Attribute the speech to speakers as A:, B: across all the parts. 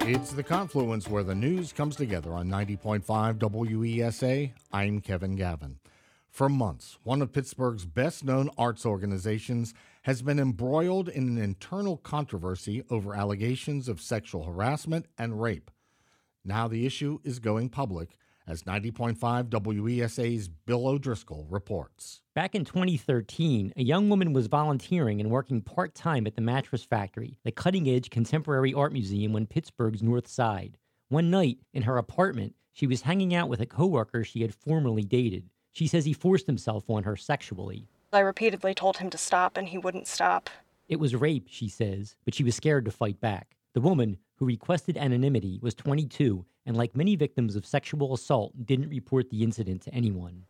A: It's the confluence where the news comes together on 90.5 WESA. I'm Kevin Gavin. For months, one of Pittsburgh's best-known arts organizations has been embroiled in an internal controversy over allegations of sexual harassment and rape. Now the issue is going public, as 90.5 WESA's Bill O'Driscoll reports.
B: Back in 2013, a young woman was volunteering and working part-time at the Mattress Factory, the cutting-edge contemporary art museum on Pittsburgh's North Side. One night, in her apartment, she was hanging out with a coworker she had formerly dated. She says he forced himself on her sexually.
C: I repeatedly told him to stop, and he wouldn't stop.
B: It was rape, she says, but she was scared to fight back. The woman, who requested anonymity, was 22, and like many victims of sexual assault, didn't report the incident to anyone.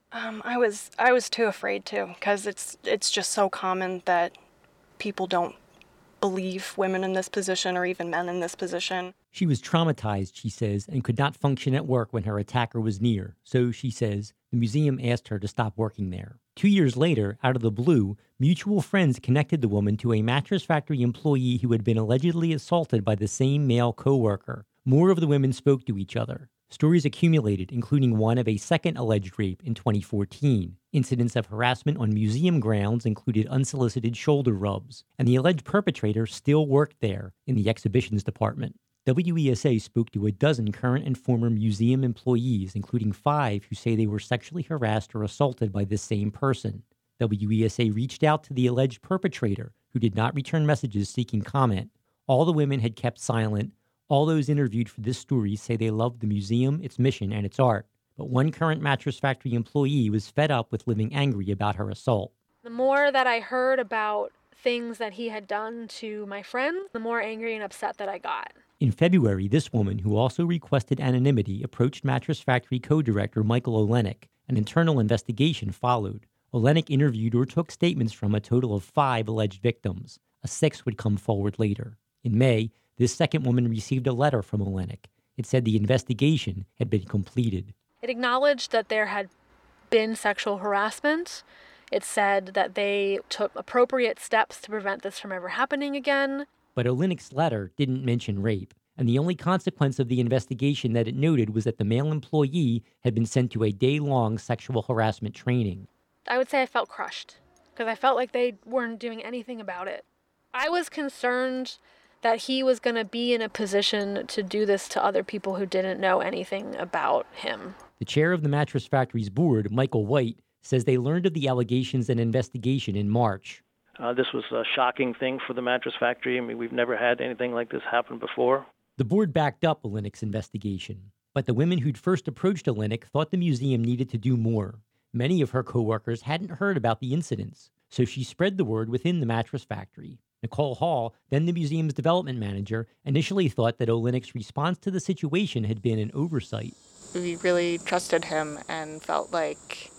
C: I was too afraid to, because it's just so common that people don't believe women in this position or even men in this position.
B: She was traumatized, she says, and could not function at work when her attacker was near. So, she says, the museum asked her to stop working there. 2 years later, out of the blue, mutual friends connected the woman to a Mattress Factory employee who had been allegedly assaulted by the same male coworker. More of the women spoke to each other. Stories accumulated, including one of a second alleged rape in 2014. Incidents of harassment on museum grounds included unsolicited shoulder rubs, and the alleged perpetrator still worked there in the exhibitions department. WESA spoke to a dozen current and former museum employees, including 5 who say they were sexually harassed or assaulted by this same person. WESA reached out to the alleged perpetrator, who did not return messages seeking comment. All the women had kept silent. All those interviewed for this story say they loved the museum, its mission, and its art. But one current Mattress Factory employee was fed up with living angry about her assault.
D: The more that I heard about things that he had done to my friends, the more angry and upset that I got.
B: In February, this woman, who also requested anonymity, approached Mattress Factory co-director Michael Olenek. An internal investigation followed. Olenek interviewed or took statements from a total of 5 alleged victims. A 6th would come forward later. In May, this second woman received a letter from Olenek. It said the investigation had been completed.
D: It acknowledged that there had been sexual harassment. It said that they took appropriate steps to prevent this from ever happening again.
B: But Olenek's letter didn't mention rape, and the only consequence of the investigation that it noted was that the male employee had been sent to a day-long sexual harassment training.
D: I would say I felt crushed, because I felt like they weren't doing anything about it. I was concerned that he was going to be in a position to do this to other people who didn't know anything about him.
B: The chair of the Mattress Factory's board, Michael White, says they learned of the allegations and investigation in March.
E: This was a shocking thing for the Mattress Factory. I mean, we've never had anything like this happen before.
B: The board backed up Olenek's investigation, but the women who'd first approached Olenek thought the museum needed to do more. Many of her coworkers hadn't heard about the incidents, so she spread the word within the Mattress Factory. Nicole Hall, then the museum's development manager, initially thought that Olenek's response to the situation had been an oversight.
F: We really trusted him and felt like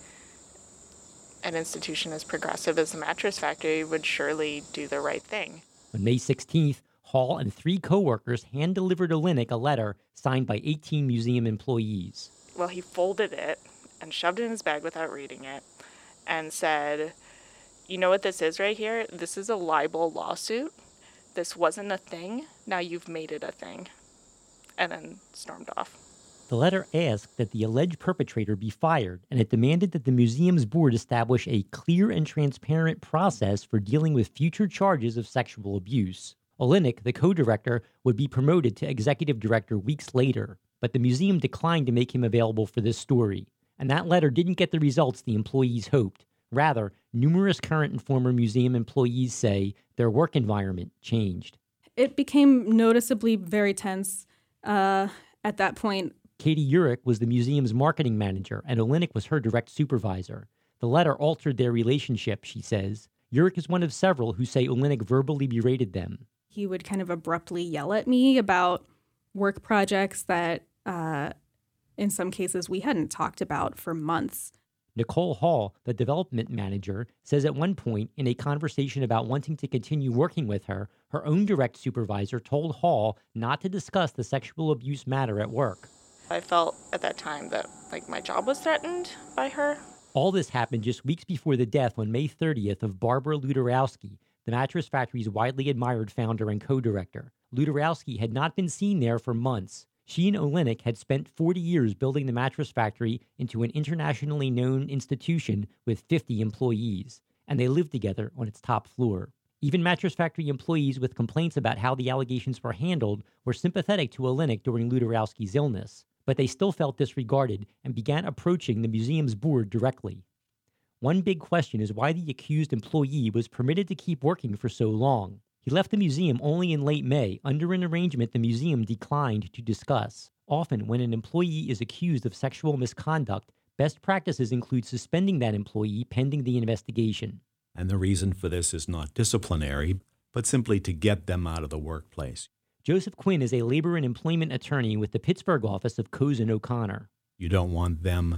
F: an institution as progressive as the Mattress Factory would surely do the right thing.
B: On May 16th, Hall and 3 coworkers hand-delivered Olenek a letter signed by 18 museum employees.
F: Well, he folded it and shoved it in his bag without reading it and said, "You know what this is right here? This is a libel lawsuit. This wasn't a thing. Now you've made it a thing." And then stormed off.
B: The letter asked that the alleged perpetrator be fired, and it demanded that the museum's board establish a clear and transparent process for dealing with future charges of sexual abuse. Olenek, the co-director, would be promoted to executive director weeks later, but the museum declined to make him available for this story. And that letter didn't get the results the employees hoped. Rather, numerous current and former museum employees say their work environment changed.
G: It became noticeably very tense at that point.
B: Katie Urich was the museum's marketing manager, and Olenek was her direct supervisor. The letter altered their relationship, she says. Urich is one of several who say Olenek verbally berated them.
G: He would kind of abruptly yell at me about work projects that, in some cases, we hadn't talked about for months.
B: Nicole Hall, the development manager, says at one point in a conversation about wanting to continue working with her, her own direct supervisor told Hall not to discuss the sexual abuse matter at work.
F: I felt at that time that my job was threatened by her.
B: All this happened just weeks before the death on May 30th of Barbara Luderowski, the Mattress Factory's widely admired founder and co-director. Ludarowski had not been seen there for months. She and Olenek had spent 40 years building the mattress factory into an internationally known institution with 50 employees, and they lived together on its top floor. Even mattress factory employees with complaints about how the allegations were handled were sympathetic to Olenek during Ludarowski's illness, but they still felt disregarded and began approaching the museum's board directly. One big question is why the accused employee was permitted to keep working for so long. He left the museum only in late May under an arrangement the museum declined to discuss. Often, when an employee is accused of sexual misconduct, best practices include suspending that employee pending the investigation.
H: And the reason for this is not disciplinary, but simply to get them out of the workplace.
B: Joseph Quinn is a labor and employment attorney with the Pittsburgh office of Cozen O'Connor.
H: You don't want them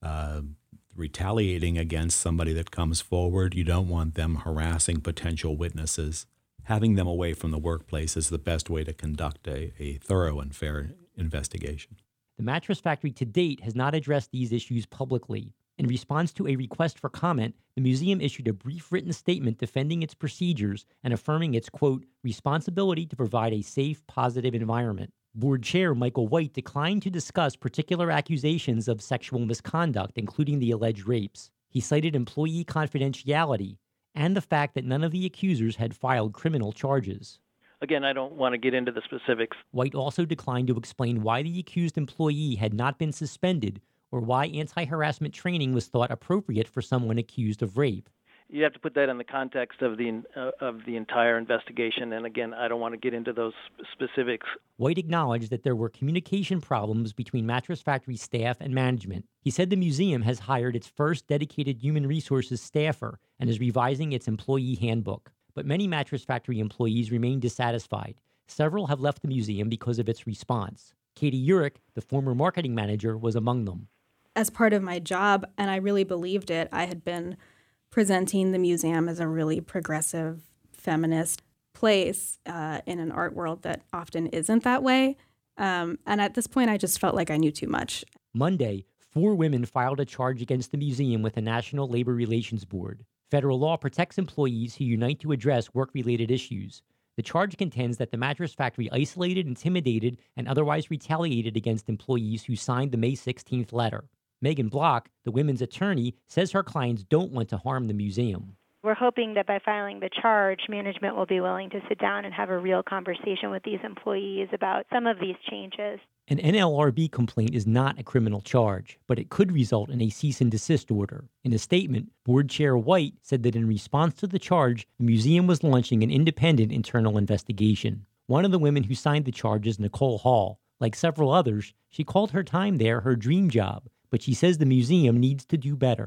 H: retaliating against somebody that comes forward. You don't want them harassing potential witnesses. Having them away from the workplace is the best way to conduct a thorough and fair investigation.
B: The mattress factory to date has not addressed these issues publicly. In response to a request for comment, the museum issued a brief written statement defending its procedures and affirming its, quote, responsibility to provide a safe, positive environment. Board Chair Michael White declined to discuss particular accusations of sexual misconduct, including the alleged rapes. He cited employee confidentiality and the fact that none of the accusers had filed criminal charges.
E: Again, I don't want to get into the specifics.
B: White also declined to explain why the accused employee had not been suspended or why anti-harassment training was thought appropriate for someone accused of rape.
E: You have to put that in the context of the entire investigation, and again, I don't want to get into those specifics.
B: White acknowledged that there were communication problems between Mattress Factory staff and management. He said the museum has hired its first dedicated human resources staffer and is revising its employee handbook. But many Mattress Factory employees remain dissatisfied. Several have left the museum because of its response. Katie Urich, the former marketing manager, was among them.
G: As part of my job, and I really believed it, I had been presenting the museum as a really progressive, feminist place in an art world that often isn't that way. And at this point, I just felt like I knew too much.
B: Monday, 4 women filed a charge against the museum with the National Labor Relations Board. Federal law protects employees who unite to address work-related issues. The charge contends that the Mattress Factory isolated, intimidated, and otherwise retaliated against employees who signed the May 16th letter. Megan Block, the women's attorney, says her clients don't want to harm the museum.
I: We're hoping that by filing the charge, management will be willing to sit down and have a real conversation with these employees about some of these changes.
B: An NLRB complaint is not a criminal charge, but it could result in a cease and desist order. In a statement, Board Chair White said that in response to the charge, the museum was launching an independent internal investigation. One of the women who signed the charge is Nicole Hall. Like several others, she called her time there her dream job, but she says the museum needs to do better.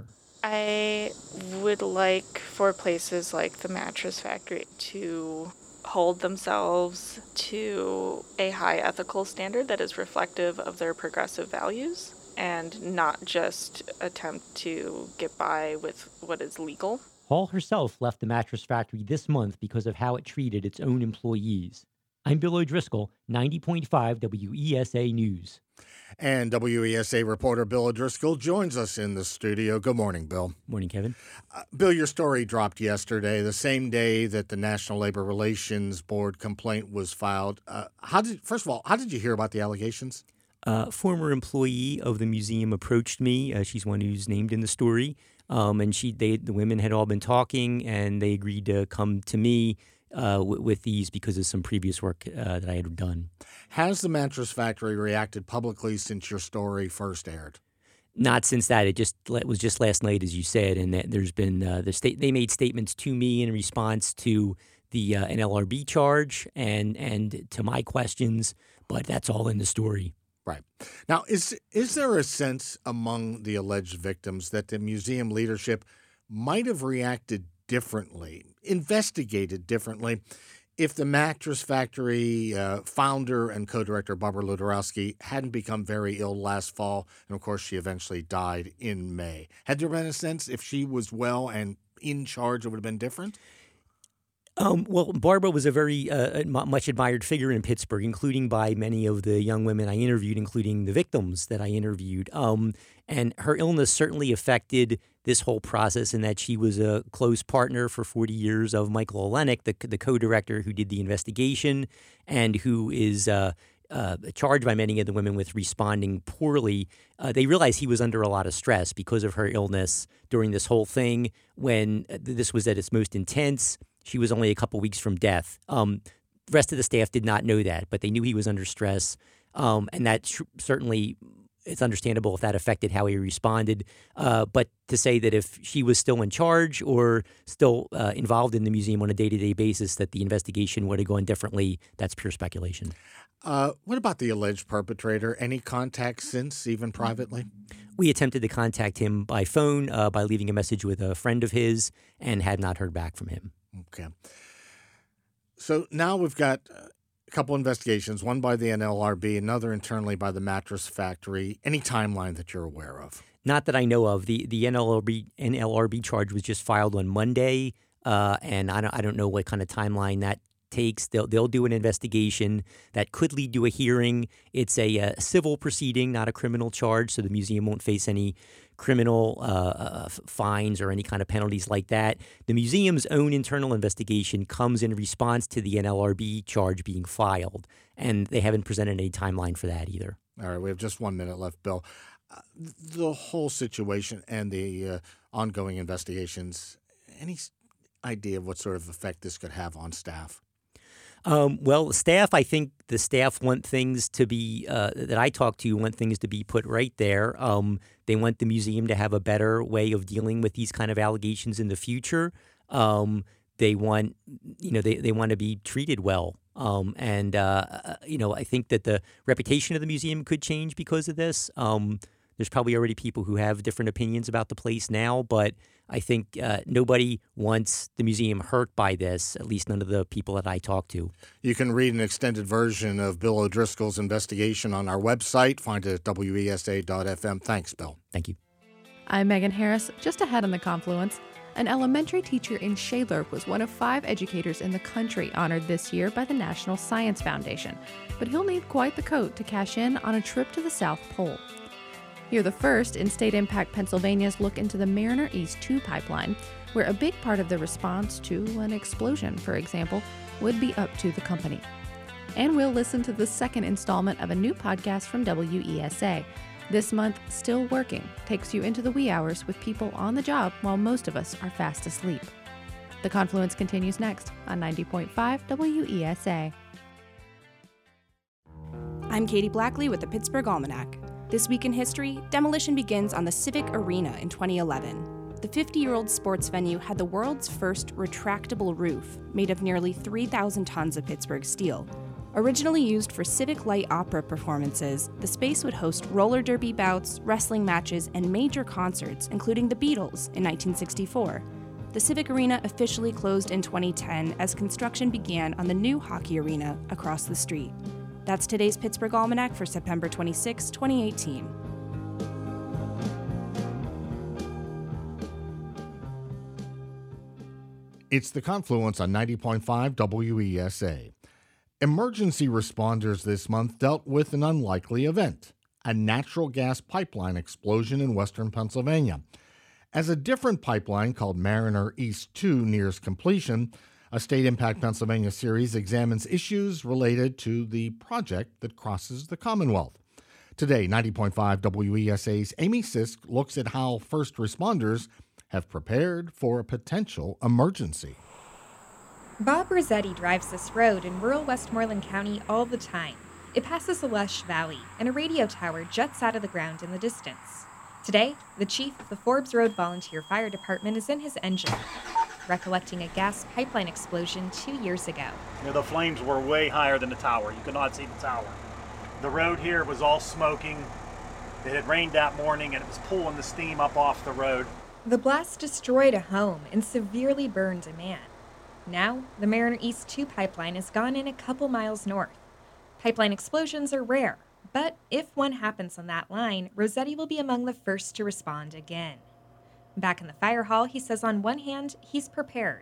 F: I would like for places like the Mattress Factory to hold themselves to a high ethical standard that is reflective of their progressive values and not just attempt to get by with what is legal.
B: Hall herself left the Mattress Factory this month because of how it treated its own employees. I'm Bill O'Driscoll, 90.5 WESA News.
A: And WESA reporter Bill O'Driscoll joins us in the studio. Good morning, Bill.
B: Morning, Kevin.
A: Bill, your story dropped yesterday, the same day that the National Labor Relations Board complaint was filed. First of all, how did you hear about the allegations?
J: Former employee of the museum approached me. She's one who's named in the story. And the women had all been talking, and they agreed to come to me with these because of some previous work that I had done.
A: Has the Mattress Factory reacted publicly since your story first aired?
J: Not since that. It was just last night, as you said, and that there's been they made statements to me in response to the NLRB charge and to my questions, but that's all in the story.
A: Right. Now, is there a sense among the alleged victims that the museum leadership might have reacted differently, investigated differently, if the Mattress Factory founder and co-director Barbara Ludarowski hadn't become very ill last fall, and of course she eventually died in May? Had there been a sense if she was well and in charge, it would have been different?
B: Well, Barbara was a very much admired figure in Pittsburgh, including by many of the young women I interviewed, including the victims that I interviewed. And her illness certainly affected this whole process in that she was a close partner for 40 years of Michael Olenek, the co-director who did the investigation and who is charged by many of the women with responding poorly. They realized he was under a lot of stress because of her illness during this whole thing when this was at its most intense. She was only a couple weeks from death. The rest of the staff did not know that, but they knew he was under stress. And that certainly, it's understandable if that affected how he responded. But to say that if she was still in charge or still involved in the museum on a day-to-day basis, that the investigation would have gone differently, that's pure speculation.
A: What about the alleged perpetrator? Any contact since, even privately?
B: We attempted to contact him by phone, by leaving a message with a friend of his, and had not heard back from him.
A: Okay. So now we've got a couple investigations, one by the NLRB, another internally by the Mattress Factory. Any timeline that you're aware of? Not
B: that I know of. The NLRB charge was just filed on Monday, and I don't know what kind of timeline that takes. They'll do an investigation that could lead to a hearing. It's a civil proceeding, not a criminal charge, so the museum won't face any criminal fines or any kind of penalties like that. The museum's own internal investigation comes in response to the NLRB charge being filed, and they haven't presented any timeline for that either.
A: All right, we have just 1 minute left, Bill. The whole situation and the ongoing investigations, any idea of what sort of effect this could have on staff?
B: Well, staff, I think the staff want things to be, that I talk to, want things to be put right there. They want the museum to have a better way of dealing with these kind of allegations in the future. They want, they want to be treated well. I think that the reputation of the museum could change because of this. There's probably already people who have different opinions about the place now, but I think nobody wants the museum hurt by this, at least none of the people that I talk to.
A: You can read an extended version of Bill O'Driscoll's investigation on our website. Find it at wesa.fm. Thanks, Bill.
B: Thank you.
K: I'm Megan Harris. Just ahead on the Confluence, an elementary teacher in Shaler was one of 5 educators in the country honored this year by the National Science Foundation, but he'll need quite the coat to cash in on a trip to the South Pole. You're the first in State Impact Pennsylvania's look into the Mariner East 2 pipeline, where a big part of the response to an explosion, for example, would be up to the company. And we'll listen to the second installment of a new podcast from WESA. This month, Still Working takes you into the wee hours with people on the job while most of us are fast asleep. The Confluence continues next on 90.5 WESA.
L: I'm Katie Blackley with the Pittsburgh Almanac. This week in history, demolition begins on the Civic Arena in 2011. The 50-year-old sports venue had the world's first retractable roof, made of nearly 3,000 tons of Pittsburgh steel. Originally used for Civic Light Opera performances, the space would host roller derby bouts, wrestling matches, and major concerts, including the Beatles in 1964. The Civic Arena officially closed in 2010 as construction began on the new hockey arena across the street. That's today's Pittsburgh Almanac for September 26, 2018.
A: It's the Confluence on 90.5 WESA. Emergency responders this month dealt with an unlikely event, a natural gas pipeline explosion in western Pennsylvania. As a different pipeline called Mariner East 2 nears completion, a State Impact Pennsylvania series examines issues related to the project that crosses the Commonwealth. Today, 90.5 WESA's Amy Sisk looks at how first responders have prepared for a potential emergency.
M: Bob Rossetti drives this road in rural Westmoreland County all the time. It passes a lush valley, and a radio tower juts out of the ground in the distance. Today, the chief of the Forbes Road Volunteer Fire Department is in his engine, recollecting a gas pipeline explosion 2 years ago.
N: The flames were way higher than the tower. You could not see the tower. The road here was all smoking. It had rained that morning and it was pulling the steam up off the road.
M: The blast destroyed a home and severely burned a man. Now, the Mariner East 2 pipeline has gone in a couple miles north. Pipeline explosions are rare, but if one happens on that line, Rossetti will be among the first to respond again. Back in the fire hall, he says on one hand, he's prepared.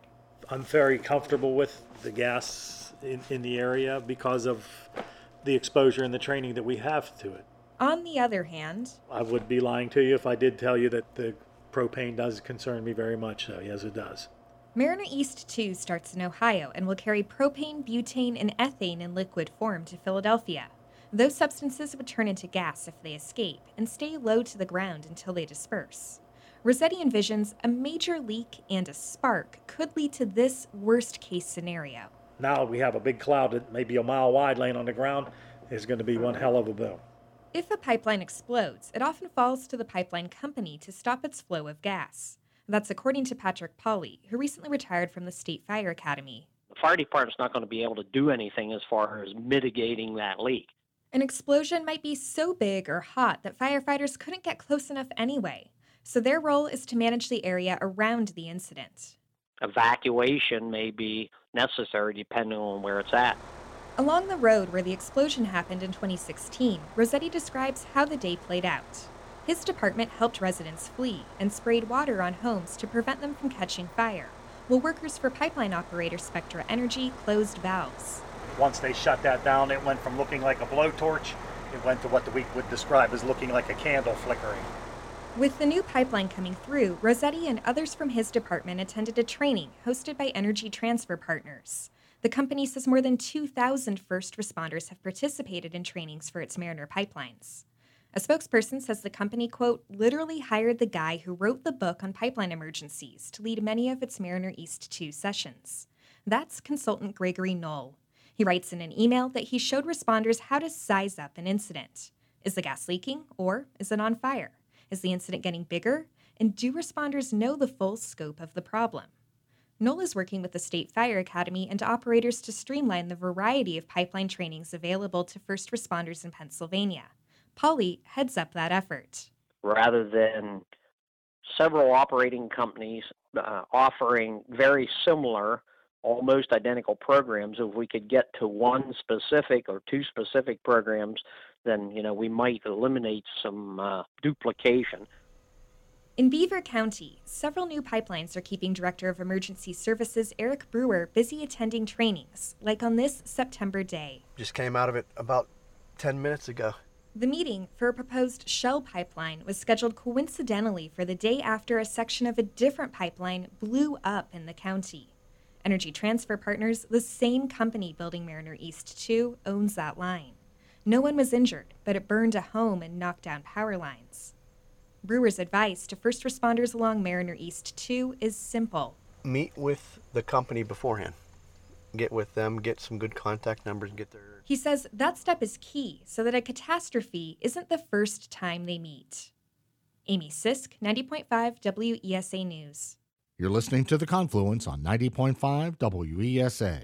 N: I'm very comfortable with the gas in the area because of the exposure and the training that we have to it.
M: On the other hand,
N: I would be lying to you if I did tell you that the propane does concern me very much, so yes, it does.
M: Mariner East 2 starts in Ohio and will carry propane, butane, and ethane in liquid form to Philadelphia. Those substances would turn into gas if they escape and stay low to the ground until they disperse. Rossetti envisions a major leak and a spark could lead to this worst-case scenario.
N: Now we have a big cloud that may be a mile wide laying on the ground. It's going to be one hell of a boom.
M: If a pipeline explodes, it often falls to the pipeline company to stop its flow of gas. That's according to Patrick Pauly, who recently retired from the State Fire Academy.
O: The fire department's not going to be able to do anything as far as mitigating that leak.
M: An explosion might be so big or hot that firefighters couldn't get close enough anyway, so their role is to manage the area around the incident.
O: Evacuation may be necessary depending on where it's at.
M: Along the road where the explosion happened in 2016, Rossetti describes how the day played out. His department helped residents flee and sprayed water on homes to prevent them from catching fire, while workers for pipeline operator Spectra Energy closed valves.
N: Once they shut that down, it went from looking like a blowtorch, it went to what we would describe as looking like a candle flickering.
M: With the new pipeline coming through, Rossetti and others from his department attended a training hosted by Energy Transfer Partners. The company says more than 2,000 first responders have participated in trainings for its Mariner pipelines. A spokesperson says the company, quote, literally hired the guy who wrote the book on pipeline emergencies to lead many of its Mariner East 2 sessions. That's consultant Gregory Knoll. He writes in an email that he showed responders how to size up an incident. Is the gas leaking, or is it on fire? Is the incident getting bigger? And do responders know the full scope of the problem? Knoll is working with the State Fire Academy and operators to streamline the variety of pipeline trainings available to first responders in Pennsylvania. Pauly heads up that effort.
O: Rather than several operating companies offering very similar, almost identical programs, if we could get to one specific or two specific programs, then we might eliminate some duplication.
M: In Beaver County, several new pipelines are keeping Director of Emergency Services Eric Brewer busy attending trainings, like on this September day.
P: Just came out of it about 10 minutes ago.
M: The meeting for a proposed Shell pipeline was scheduled coincidentally for the day after a section of a different pipeline blew up in the county. Energy Transfer Partners, the same company building Mariner East 2, owns that line. No one was injured, but it burned a home and knocked down power lines. Brewer's advice to first responders along Mariner East 2 is simple.
P: Meet with the company beforehand. Get with them, get some good contact numbers, and get their...
M: He says that step is key so that a catastrophe isn't the first time they meet. Amy Sisk, 90.5 WESA News.
A: You're listening to The Confluence on 90.5 WESA.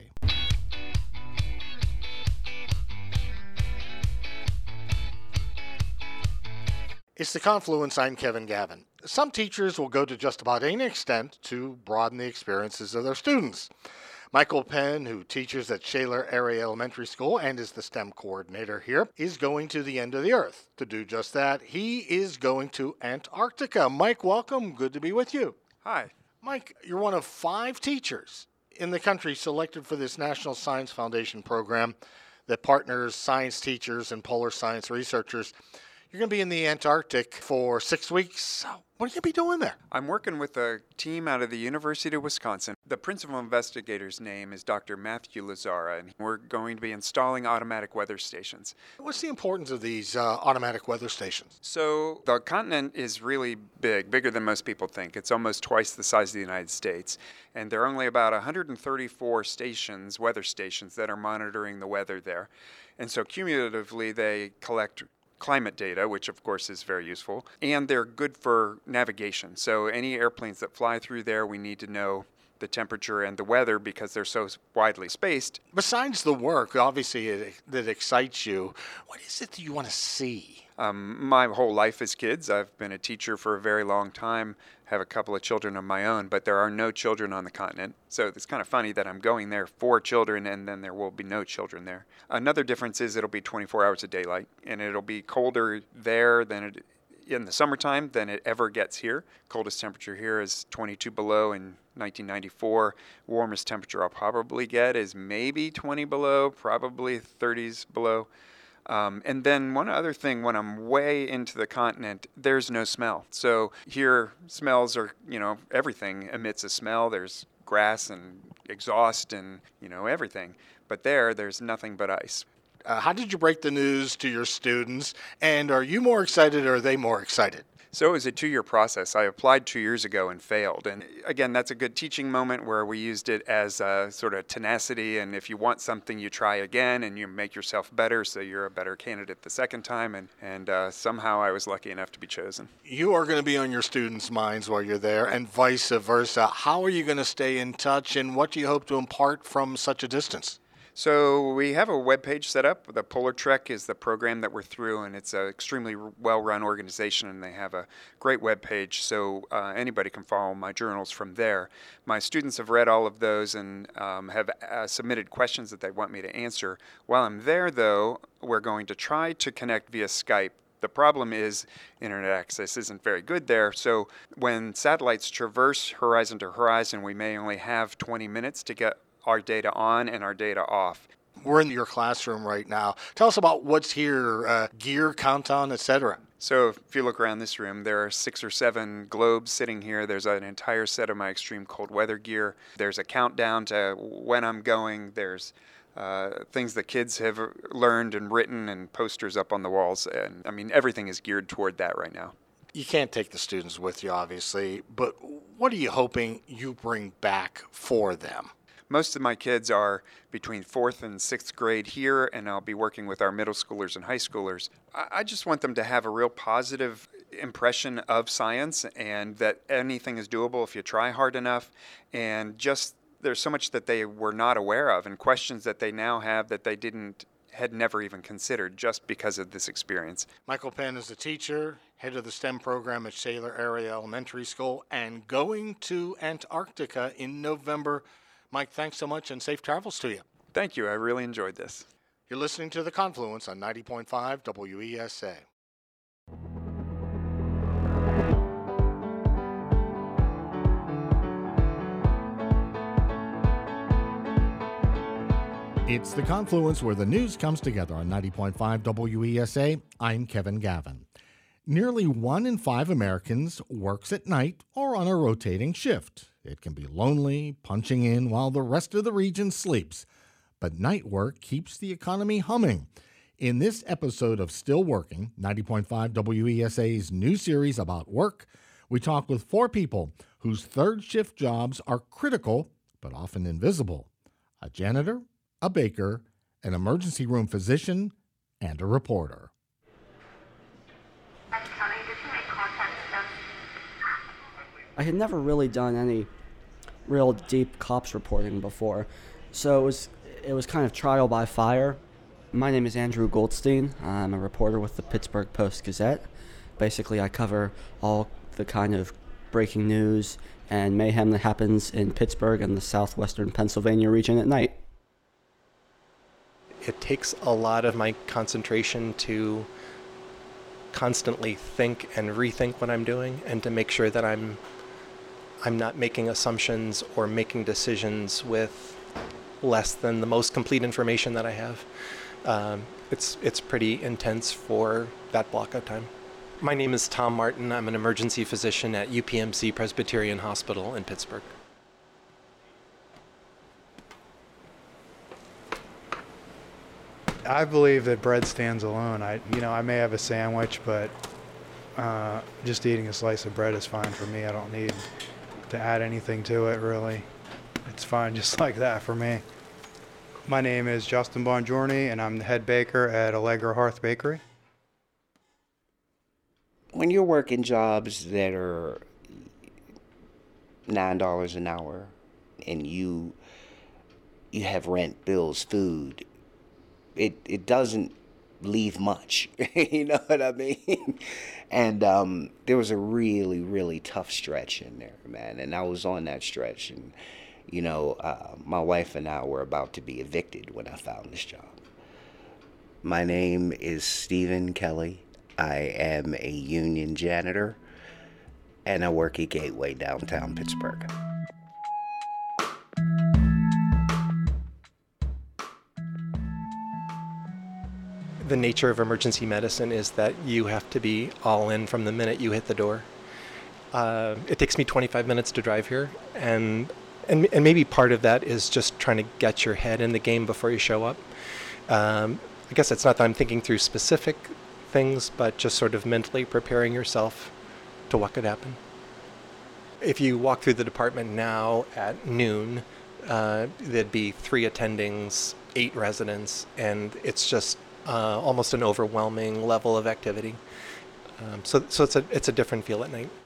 A: It's The Confluence. I'm Kevin Gavin. Some teachers will go to just about any extent to broaden the experiences of their students. Michael Penn, who teaches at Shaler Area Elementary School and is the STEM coordinator here, is going to the end of the earth. To do just that, he is going to Antarctica. Mike, welcome. Good to be with you.
Q: Hi.
A: Mike, you're one of 5 teachers in the country selected for this National Science Foundation program that partners science teachers and polar science researchers. You're going to be in the Antarctic for 6 weeks. What are you going to be doing there?
Q: I'm working with a team out of the University of Wisconsin. The principal investigator's name is Dr. Matthew Lazzara, and we're going to be installing automatic weather stations.
A: What's the importance of these automatic weather stations?
Q: So the continent is really big, bigger than most people think. It's almost twice the size of the United States. And there are only about 134 stations, weather stations, that are monitoring the weather there. And so cumulatively, they collect climate data, which of course is very useful, and they're good for navigation. So any airplanes that fly through there, we need to know the temperature and the weather because they're so widely spaced.
A: Besides the work, obviously, that excites you, what is it that you want to see?
Q: My whole life is kids. I've been a teacher for a very long time, have a couple of children of my own, but there are no children on the continent. So it's kind of funny that I'm going there for children and then there will be no children there. Another difference is it'll be 24 hours of daylight, and it'll be colder there than it in the summertime than it ever gets here. Coldest temperature here is 22 below in 1994. Warmest temperature I'll probably get is maybe 20 below, probably 30s below. And then one other thing, when I'm way into the continent, there's no smell. So here, smells are, everything emits a smell. There's grass and exhaust and, everything. But there's nothing but ice.
A: How did you break the news to your students? And are you more excited or are they more excited?
Q: So it was a 2-year process. I applied 2 years ago and failed. And again, that's a good teaching moment where we used it as a sort of tenacity. And if you want something, you try again and you make yourself better so you're a better candidate the second time. And somehow I was lucky enough to be chosen.
A: You are going to be on your students' minds while you're there and vice versa. How are you going to stay in touch and what do you hope to impart from such a distance?
Q: So we have a web page set up. The Polar Trek is the program that we're through, and it's an extremely well-run organization, and they have a great web page, so anybody can follow my journals from there. My students have read all of those and have submitted questions that they want me to answer. While I'm there, though, we're going to try to connect via Skype. The problem is internet access isn't very good there, so when satellites traverse horizon to horizon, we may only have 20 minutes to get our data on and our data off.
A: We're in your classroom right now. Tell us about what's here, gear, countdown, etc.
Q: So if you look around this room, there are 6 or 7 globes sitting here. There's an entire set of my extreme cold weather gear. There's a countdown to when I'm going. There's things that kids have learned and written and posters up on the walls. And I mean, everything is geared toward that right now.
A: You can't take the students with you, obviously, but what are you hoping you bring back for them?
Q: Most of my kids are between 4th and 6th grade here, and I'll be working with our middle schoolers and high schoolers. I just want them to have a real positive impression of science and that anything is doable if you try hard enough. And just there's so much that they were not aware of and questions that they now have that they had never even considered just because of this experience.
A: Michael Penn is a teacher, head of the STEM program at Shaler Area Elementary School, and going to Antarctica in November. Mike, thanks so much and safe travels to you.
Q: Thank you. I really enjoyed this.
A: You're listening to The Confluence on 90.5 WESA. It's The Confluence where the news comes together on 90.5 WESA. I'm Kevin Gavin. Nearly 1 in 5 Americans works at night or on a rotating shift. It can be lonely, punching in while the rest of the region sleeps. But night work keeps the economy humming. In this episode of Still Working, 90.5 WESA's new series about work, we talk with 4 people whose third shift jobs are critical but often invisible. A janitor, a baker, an emergency room physician, and a reporter.
R: I had never really done any real deep cops reporting before, so it was kind of trial by fire. My name is Andrew Goldstein. I'm a reporter with the Pittsburgh Post-Gazette. Basically, I cover all the kind of breaking news and mayhem that happens in Pittsburgh and the southwestern Pennsylvania region at night.
S: It takes a lot of my concentration to constantly think and rethink what I'm doing and to make sure that I'm not making assumptions or making decisions with less than the most complete information that I have. It's pretty intense for that block of time. My name is Tom Martin. I'm an emergency physician at UPMC Presbyterian Hospital in Pittsburgh.
T: I believe that bread stands alone. I may have a sandwich, but just eating a slice of bread is fine for me. I don't need to add anything to it, really. It's fine just like that for me. My name is Justin Bongiorni, and I'm the head baker at Allegra Hearth Bakery.
U: When you're working jobs that are $9 an hour and you have rent, bills, food, it doesn't leave much. You know what I mean? And there was a really, really tough stretch in there, man. And I was on that stretch. And, my wife and I were about to be evicted when I found this job. My name is Stephen Kelly. I am a union janitor, and I work at Gateway downtown Pittsburgh.
S: The nature of emergency medicine is that you have to be all in from the minute you hit the door. It takes me 25 minutes to drive here, and maybe part of that is just trying to get your head in the game before you show up. I guess it's not that I'm thinking through specific things, but just sort of mentally preparing yourself to what could happen. If you walk through the department now at noon, there'd be 3 attendings, 8 residents, and it's just almost an overwhelming level of activity. So it's a different feel at night.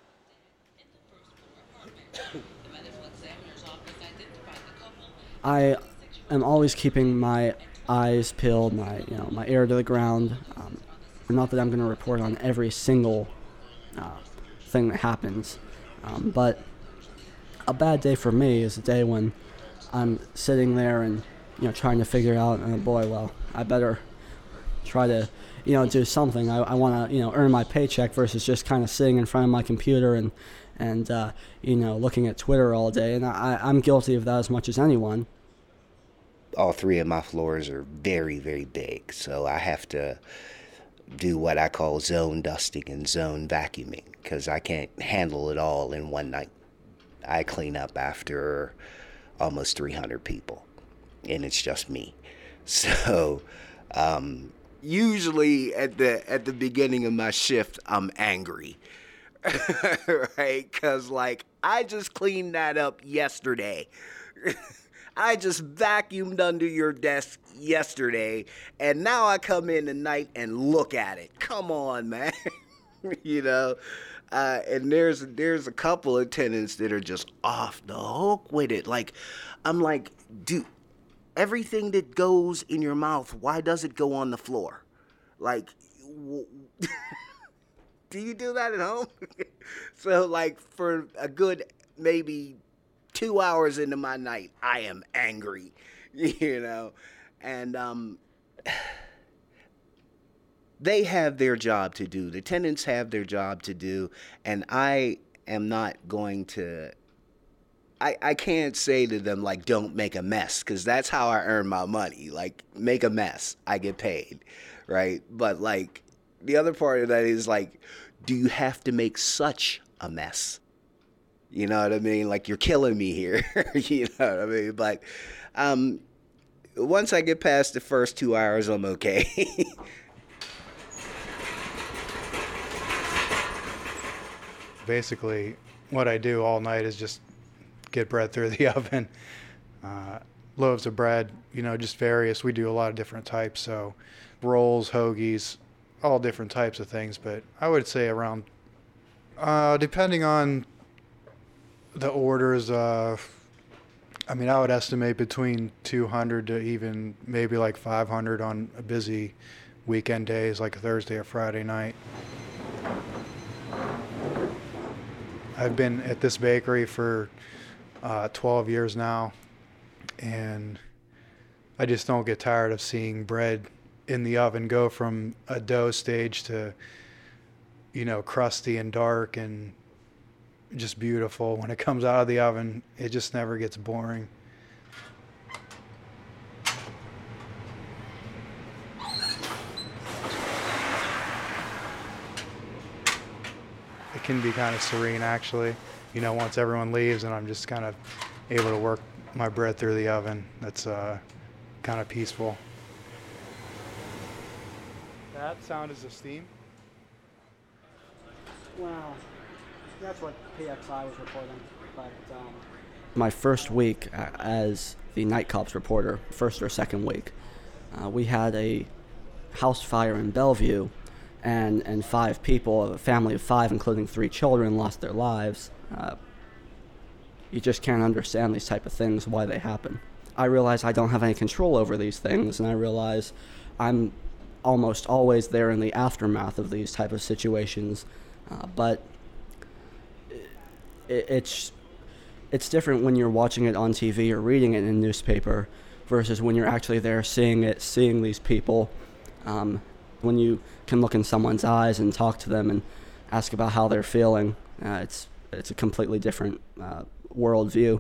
R: I am always keeping my eyes peeled, my ear to the ground. Not that I'm going to report on every single thing that happens, but a bad day for me is a day when I'm sitting there and trying to figure out, I better try to do something. I want to earn my paycheck versus just kind of sitting in front of my computer and looking at Twitter all day. And I'm guilty of that as much as anyone.
U: All 3 of my floors are very, very big, so I have to do what I call zone dusting and zone vacuuming because I can't handle it all in one night. I clean up after almost 300 people, and it's just me. So usually at the beginning of my shift, I'm angry, right? Because, I just cleaned that up yesterday. I just vacuumed under your desk yesterday, and now I come in tonight and look at it. Come on, man. And there's a couple of tenants that are just off the hook with it. I'm like, dude, everything that goes in your mouth, why does it go on the floor? Do you do that at home? So, for a good maybe 2 hours into my night, I am angry, and they have their job to do. The tenants have their job to do, and I am not going to, I can't say to them, don't make a mess, because that's how I earn my money. Make a mess, I get paid, right? But, the other part of that is, do you have to make such a mess? You know what I mean? You're killing me here. You know what I mean? But once I get past the first 2 hours, I'm okay.
T: Basically, what I do all night is just get bread through the oven. Loaves of bread, just various. We do a lot of different types. So rolls, hoagies, all different types of things. But I would say around, depending on the orders, I would estimate between 200 to even maybe 500 on a busy weekend days, like a Thursday or Friday night. I've been at this bakery for 12 years now, and I just don't get tired of seeing bread in the oven go from a dough stage to, crusty and dark and just beautiful. When it comes out of the oven, it just never gets boring. It can be kind of serene, actually. Once everyone leaves and I'm just kind of able to work my bread through the oven, that's kind of peaceful. That sound is the steam?
R: Wow. That's what PXI was reporting. But my first week as the night cops reporter, first or second week, we had a house fire in Bellevue, and 5 people, a family of 5, including 3 children, lost their lives. You just can't understand these type of things, why they happen. I realize I don't have any control over these things, and I realize I'm almost always there in the aftermath of these type of situations, but it's different when you're watching it on TV or reading it in a newspaper versus when you're actually there seeing it, seeing these people. When you can look in someone's eyes and talk to them and ask about how they're feeling, it's a completely different worldview.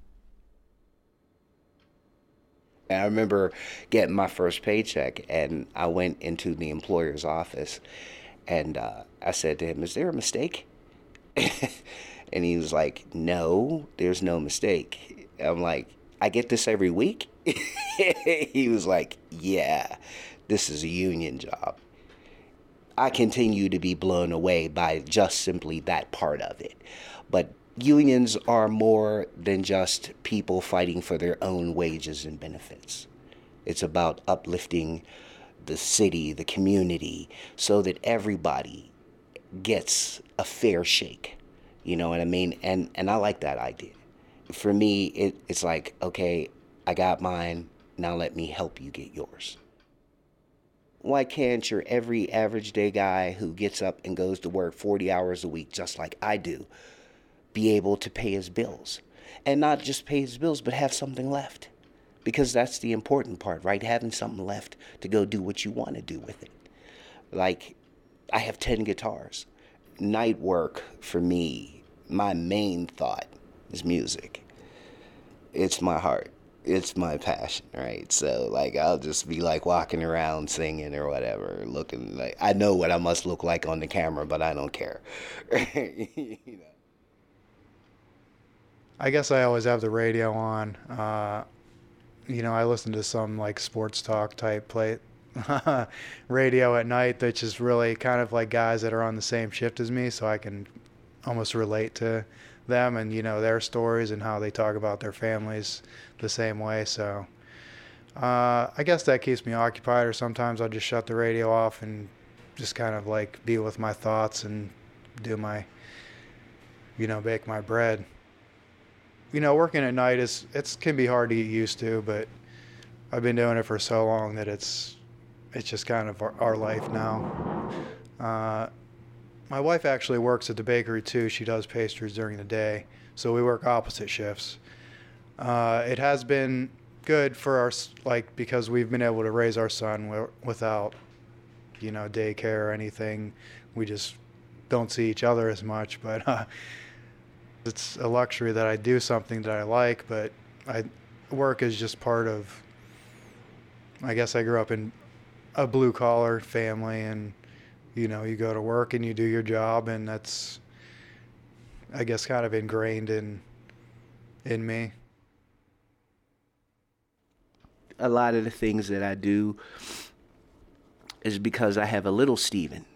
U: I remember getting my first paycheck, and I went into the employer's office, and I said to him, "Is there a mistake?" And he was like, "No, there's no mistake." I'm like, "I get this every week?" He was like, "Yeah, this is a union job." I continue to be blown away by just simply that part of it. But unions are more than just people fighting for their own wages and benefits. It's about uplifting the city, the community, so that everybody gets a fair shake. You know what I mean? And I like that idea. For me, it's like, okay, I got mine, now let me help you get yours. Why can't your every average day guy who gets up and goes to work 40 hours a week just like I do be able to pay his bills? And not just pay his bills, but have something left. Because that's the important part, right? Having something left to go do what you want to do with it. Like, I have 10 guitars. Night work, for me, my main thought is music. It's my heart. It's my passion, right? So, like, I'll just be, like, walking around singing or whatever, looking like, I know what I must look like on the camera, but I don't care. You know?
T: I guess I always have the radio on. You know, I listen to some, like, sports talk type radio at night that's just really kind of like guys that are on the same shift as me, so I can almost relate to them and, you know, their stories and how they talk about their families the same way. So I guess that keeps me occupied, or sometimes I'll just shut the radio off and just kind of like be with my thoughts and do my, you know, bake my bread. You know, working at night can be hard to get used to, but I've been doing it for so long that it's just kind of our life now. My wife actually works at the bakery too. She does pastries during the day, so we work opposite shifts. It has been good for us, like, because we've been able to raise our son without, you know, daycare or anything. We just don't see each other as much, but it's a luxury that I do something that I like, but work is just part of, I guess I grew up in a blue collar family, and, you know, you go to work and you do your job, and that's, I guess, kind of ingrained in me.
U: A lot of the things that I do is because I have a little Steven.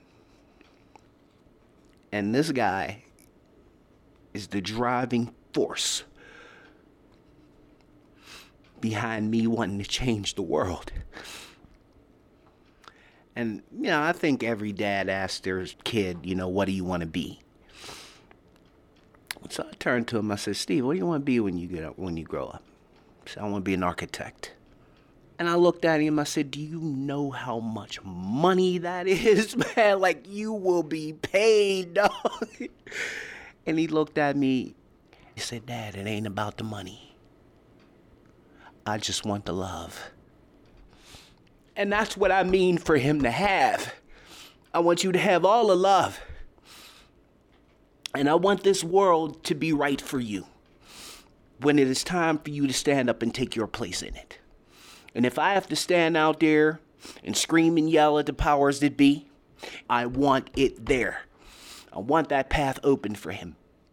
U: And this guy is the driving force behind me wanting to change the world. And, you know, I think every dad asks their kid, you know, what do you want to be? So I turned to him, I said, "Steve, what do you want to be when you grow up?" He said, "I want to be an architect." And I looked at him, I said, "Do you know how much money that is, man? Like, you will be paid, dog." And he looked at me, he said, "Dad, it ain't about the money. I just want the love." And that's what I mean for him to have. I want you to have all the love. And I want this world to be right for you when it is time for you to stand up and take your place in it. And if I have to stand out there and scream and yell at the powers that be, I want it there. I want that path open for him.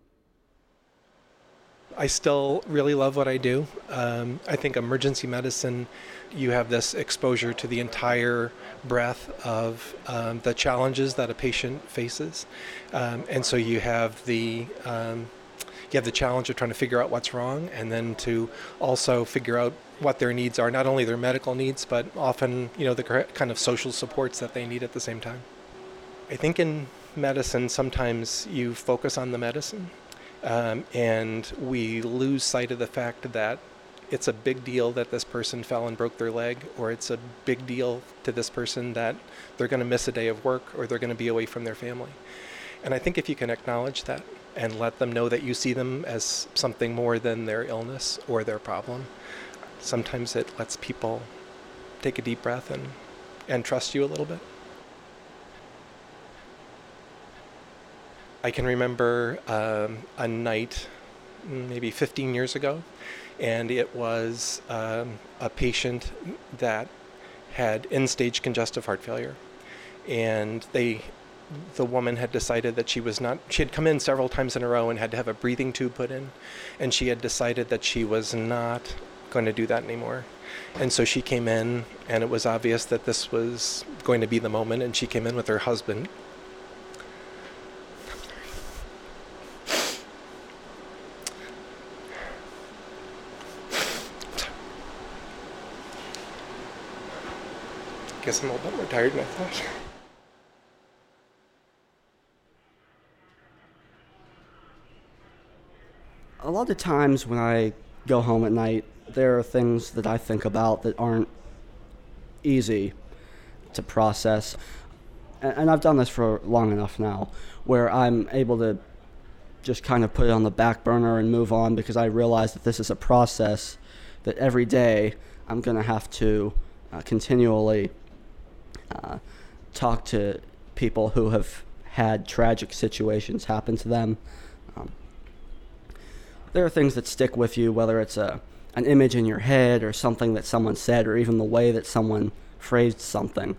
S: I still really love what I do. I think emergency medicine, you have this exposure to the entire breadth of the challenges that a patient faces. And so you have the challenge of trying to figure out what's wrong, and then to also figure out what their needs are, not only their medical needs, but often, you know, the kind of social supports that they need at the same time. I think in medicine, sometimes you focus on the medicine, and we lose sight of the fact that it's a big deal that this person fell and broke their leg, or it's a big deal to this person that they're going to miss a day of work, or they're going to be away from their family. And I think if you can acknowledge that and let them know that you see them as something more than their illness or their problem, sometimes it lets people take a deep breath and trust you a little bit. I can remember a night, maybe 15 years ago, and it was a patient that had end-stage congestive heart failure. And the woman had decided that she had come in several times in a row and had to have a breathing tube put in, and she had decided that she was not going to do that anymore. And so she came in, and it was obvious that this was going to be the moment, and she came in with her husband. I guess I'm a little bit more tired than I thought.
R: A lot of times when I go home at night, there are things that I think about that aren't easy to process. And I've done this for long enough now, where I'm able to just kind of put it on the back burner and move on, because I realize that this is a process that every day I'm going to have to continually talk to people who have had tragic situations happen to them. There are things that stick with you, whether it's an image in your head or something that someone said, or even the way that someone phrased something.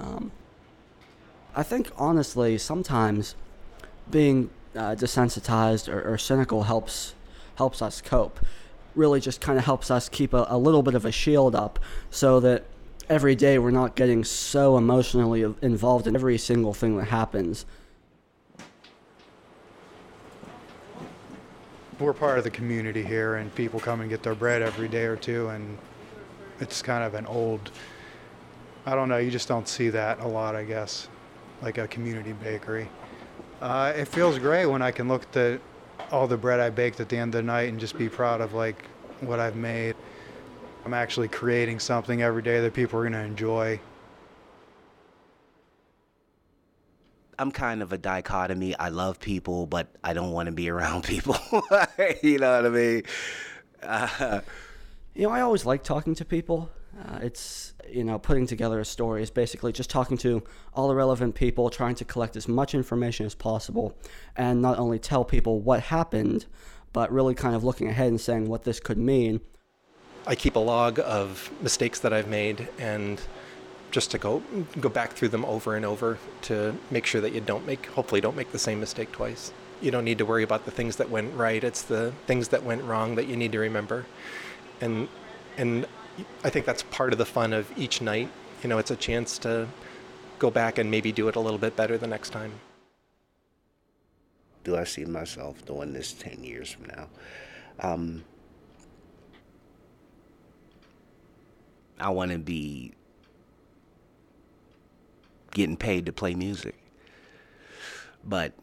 R: I think, honestly, sometimes being desensitized or cynical helps us cope. Really just kind of helps us keep a little bit of a shield up, so that every day we're not getting so emotionally involved in every single thing that happens.
T: We're part of the community here, and people come and get their bread every day or two, and it's kind of an old, I don't know, you just don't see that a lot, I guess, like a community bakery. It feels great when I can look at all the bread I baked at the end of the night and just be proud of like what I've made. I'm actually creating something every day that people are going to enjoy.
U: I'm kind of a dichotomy. I love people, but I don't want to be around people. You know what I mean?
R: I always like talking to people. It's, putting together a story is basically just talking to all the relevant people, trying to collect as much information as possible, and not only tell people what happened, but really kind of looking ahead and saying what this could mean.
S: I keep a log of mistakes that I've made, and just to go back through them over and over to make sure that you hopefully don't make the same mistake twice. You don't need to worry about the things that went right. It's the things that went wrong that you need to remember. And I think that's part of the fun of each night. It's a chance to go back and maybe do it a little bit better the next time.
U: Do I see myself doing this 10 years from now? I want to be getting paid to play music. But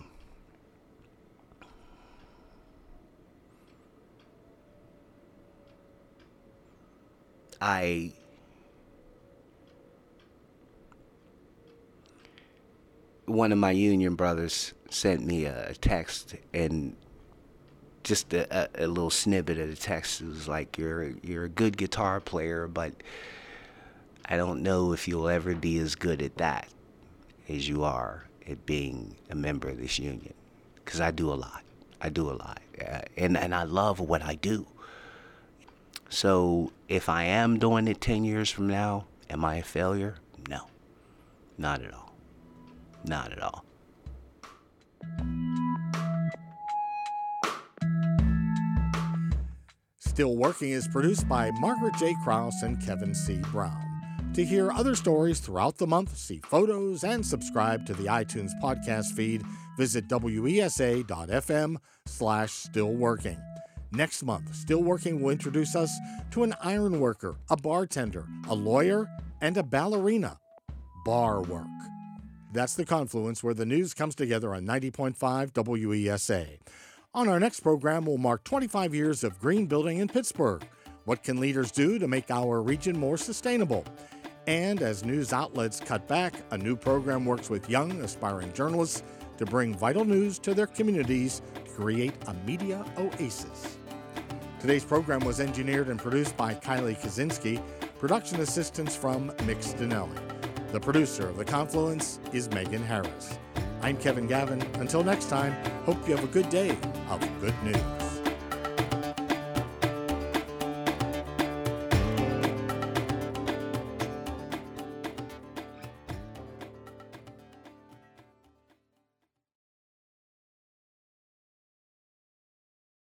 U: one of my union brothers sent me a text, and just a little snippet of the text. It was like, you're a good guitar player, but I don't know if you'll ever be as good at that as you are at being a member of this union. Because I do a lot. And I love what I do. So if I am doing it 10 years from now, am I a failure? No, not at all. Not at all.
A: Still Working is produced by Margaret J. Krause and Kevin C. Brown. To hear other stories throughout the month, see photos, and subscribe to the iTunes podcast feed, visit wesa.fm/stillworking. Next month, Still Working will introduce us to an iron worker, a bartender, a lawyer, and a ballerina. Bar work. That's the confluence where the news comes together on 90.5 WESA. On our next program, we'll mark 25 years of green building in Pittsburgh. What can leaders do to make our region more sustainable? And as news outlets cut back, a new program works with young, aspiring journalists to bring vital news to their communities to create a media oasis. Today's program was engineered and produced by Kylie Kaczynski, production assistance from Mick Stinelli. The producer of The Confluence is Megan Harris. I'm Kevin Gavin. Until next time, hope you have a good day of good news.